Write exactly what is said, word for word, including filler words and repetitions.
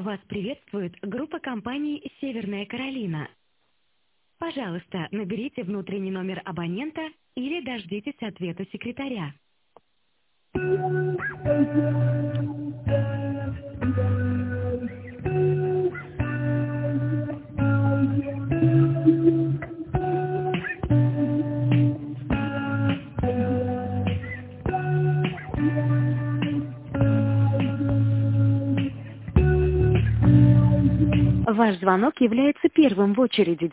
Вас приветствует группа компаний «Северная Каролина». Пожалуйста, наберите внутренний номер абонента или дождитесь ответа секретаря. Ваш звонок является первым в очереди.